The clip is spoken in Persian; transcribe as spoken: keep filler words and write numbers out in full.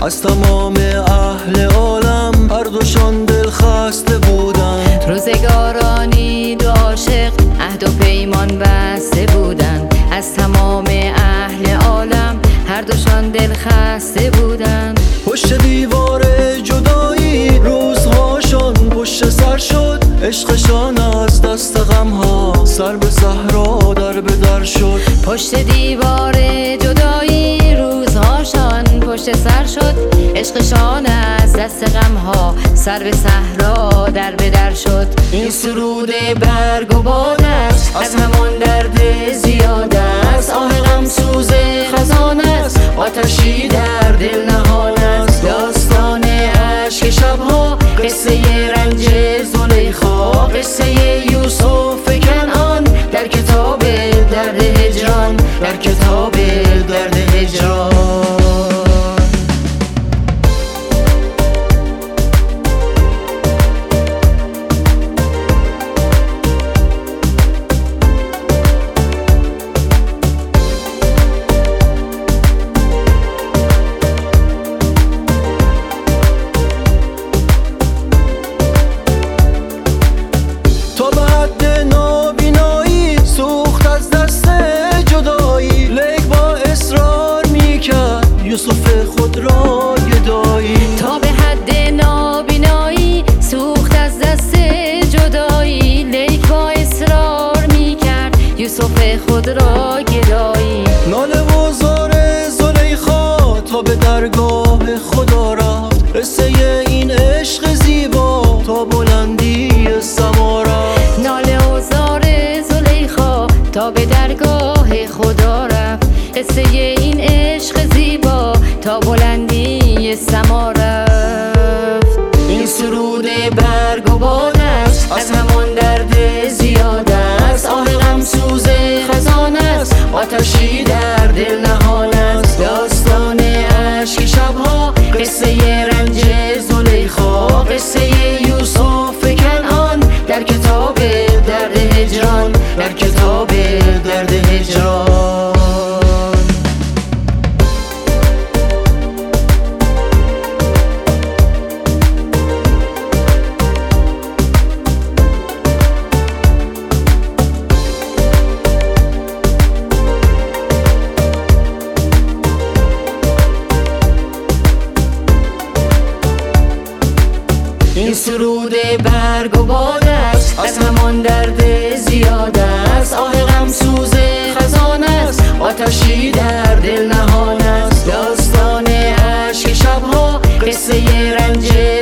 از تمام اهل عالم هر دوشان دل خسته بودن. روزگارانی دو عاشق عهد و پیمان بسته بودن. از تمام اهل عالم هر دوشان دل خسته بودن. پشت دیوار جدایی روزهاشان پشت سر شد. عشقشان از دست غمها سر به صحرا در به در شد. پشت دیوار جدایی روزهاشان پشت سر شد. عشقشان از دست غمها سر به صحرا در به در شد. این سرود برگ و باد است، از همان درد زیاد است. آه غم سوز خزان است، آتشی در دل نهان است. داستان عشق شبها، قصه رنج زلیخا، قصه یوسف کنعان در کتاب درد هجران، در کتاب درد هجران. یوسف خود را گدایی تا به حد نابینایی سوخت از دست جدایی. لیک با اصرار میکرد یوسف خود را گدایی. ناله و زار زلیخا تا به درگاه خدا رفت. قصه این عشق زیبا تا بلندی سما رفت. ناله و زار زلیخا تا به درگاه خدا رفت. قصه این عشق زیبا تا بلندی سما رفت. این سرود برگ و باد است، از همان درد زیاد است. آه غم سوز خزان است، آتشی در دل نهان است. داستان عشق شبها، قصه رنج زلیخا، قصه یوسف کنعان در کتاب درد هجران، در کتاب درد هجران. این سرود برگ و باد است، از همان درد زیاد است. آه غم سوز خزان است، آتشی در دل نهان است. داستان عشق شبها، قصه رنج